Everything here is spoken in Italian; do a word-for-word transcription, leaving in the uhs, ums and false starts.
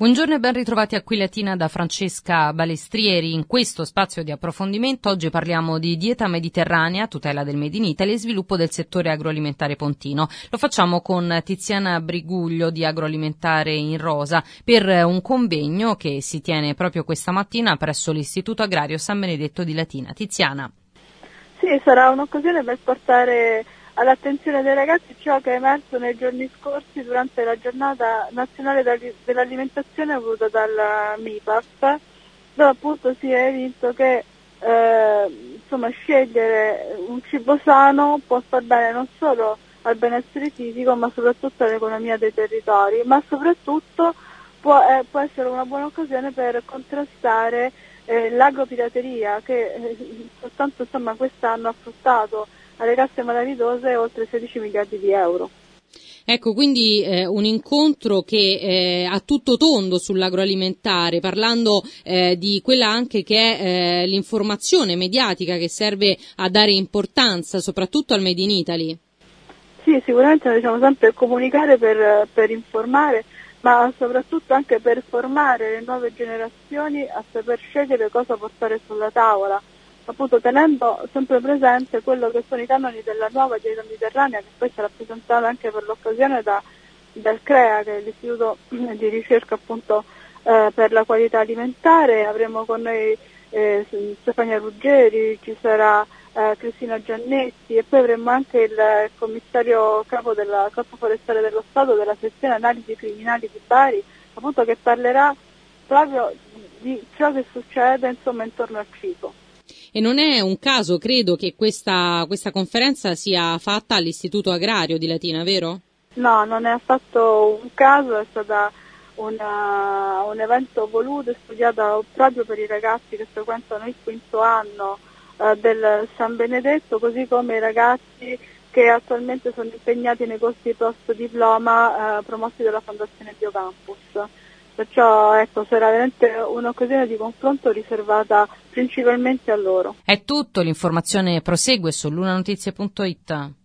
Buongiorno e ben ritrovati a Qui Latina da Francesca Balestrieri. In questo spazio di approfondimento oggi parliamo di dieta mediterranea, tutela del Made in Italy e sviluppo del settore agroalimentare pontino. Lo facciamo con Tiziana Briguglio di Agroalimentare in Rosa per un convegno che si tiene proprio questa mattina presso l'Istituto Agrario San Benedetto di Latina. Tiziana. Sì, sarà un'occasione per portare all'attenzione dei ragazzi ciò che è emerso nei giorni scorsi durante la giornata nazionale dell'alimentazione voluta dal M I P A F, dove appunto si è visto che eh, insomma, scegliere un cibo sano può far bene non solo al benessere fisico ma soprattutto all'economia dei territori, ma soprattutto può, eh, può essere una buona occasione per contrastare eh, l'agropirateria che eh, soltanto insomma, quest'anno ha fruttato alle casse malavitose oltre sedici miliardi di euro. Ecco, quindi eh, un incontro che eh, a tutto tondo sull'agroalimentare, parlando eh, di quella anche che è eh, l'informazione mediatica che serve a dare importanza soprattutto al Made in Italy. Sì, sicuramente noi diciamo sempre comunicare per, per informare, ma soprattutto anche per formare le nuove generazioni a saper scegliere cosa portare sulla tavola, appunto tenendo sempre presente quello che sono i canoni della nuova dieta mediterranea, che poi sarà presentata anche per l'occasione da, dal CREA, che è l'Istituto di ricerca appunto eh, per la qualità alimentare. Avremo con noi eh, Stefania Ruggeri, ci sarà eh, Cristina Giannetti e poi avremo anche il commissario capo del Corpo Forestale dello Stato della sezione analisi criminali di Bari, appunto che parlerà proprio di ciò che succede insomma intorno al cibo. E non è un caso, credo, che questa, questa conferenza sia fatta all'Istituto Agrario di Latina, vero? No, non è affatto un caso, è stata una, un evento voluto e studiato proprio per i ragazzi che frequentano il quinto anno eh, del San Benedetto, così come i ragazzi che attualmente sono impegnati nei corsi post diploma eh, promossi dalla Fondazione Biocampus. Perciò ecco, sarà veramente un'occasione di confronto riservata principalmente a loro. È tutto, l'informazione prosegue su lunanotizie punto it.